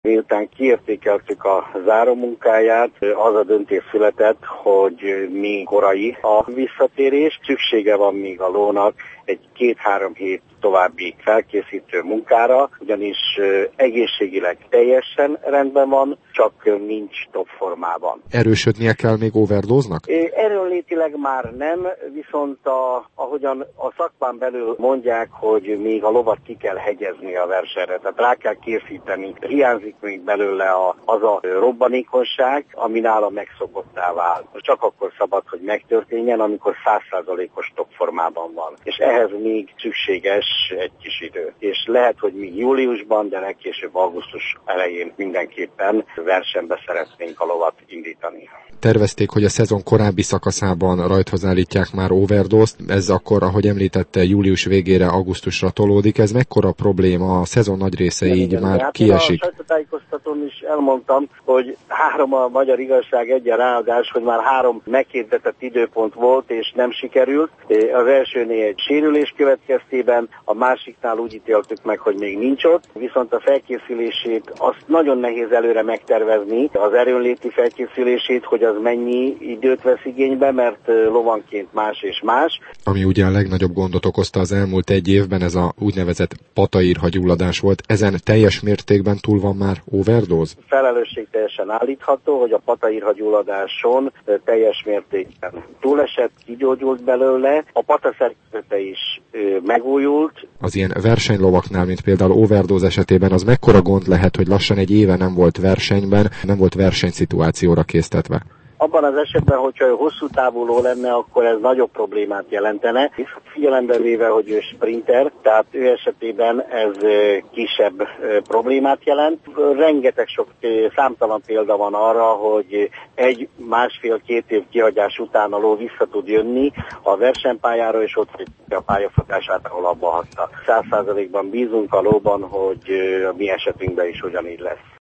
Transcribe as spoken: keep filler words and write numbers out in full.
Miután kiértékeltük a zárómunkáját, az a döntés született, hogy még korai a visszatérés, szüksége van még a lónak egy két-három hét további felkészítő munkára, ugyanis egészségileg teljesen rendben van, csak nincs top formában. Erősödnie kell még overdose-nak? Erőnlétileg már nem, viszont a, ahogyan a szakmán belül mondják, hogy még a lovat ki kell hegyezni a versenyre, tehát rá kell készíteni. Hiányzik még belőle a, az a robbanékonyság, ami nála megszokottá vált. Csak akkor szabad, hogy megtörténjen, amikor száz százalékos top formában van. És ehhez még szükséges egy kis idő. És lehet, hogy mi júliusban, de legkésőbb augusztus elején mindenképpen versenybe szeretnénk a lovat indítani. Tervezték, hogy a szezon korábbi szakaszában rajthoz állítják már overdose-t. Ez akkor, ahogy említette, július végére, augusztusra tolódik. Ez mekkora probléma? A szezon nagy része igen, így igen, már hát kiesik. A sajtótájékoztatón is elmondtam, hogy három a magyar igazság, egyen ráadás, hogy már három meghirdetett időpont volt, és nem sikerült. Az elsőnél egy sérülés következtében, a másiknál úgy ítéltük meg, hogy még nincs ott, viszont a felkészülését azt nagyon nehéz előre megtervezni, az erőnléti felkészülését, hogy az mennyi időt vesz igénybe, mert lovanként más és más. Ami ugye a legnagyobb gondot okozta az elmúlt egy évben, ez a úgynevezett pataírhagyulladás volt. Ezen teljes mértékben túl van már overdose? Felelősségteljesen állítható, hogy a pataírhagyulladáson teljes mértékben túlesett, kigyógyult belőle, a pata szerkezete is megújult. Az ilyen versenylovaknál, mint például overdose esetében, az mekkora gond lehet, hogy lassan egy éve nem volt versenyben, nem volt versenyszituációra késztetve? Abban az esetben, hogyha hosszú távú ló lenne, akkor ez nagyobb problémát jelentene. Figyelembe véve, hogy ő sprinter, tehát ő esetében ez kisebb problémát jelent. Rengeteg sok számtalan példa van arra, hogy egy, másfél-két év kihagyás után a ló vissza tud jönni a versenypályára, és ott a pályafutását, ahol abba hagyta. Száz százalékban bízunk a lóban, hogy a mi esetünkben is ugyanígy lesz.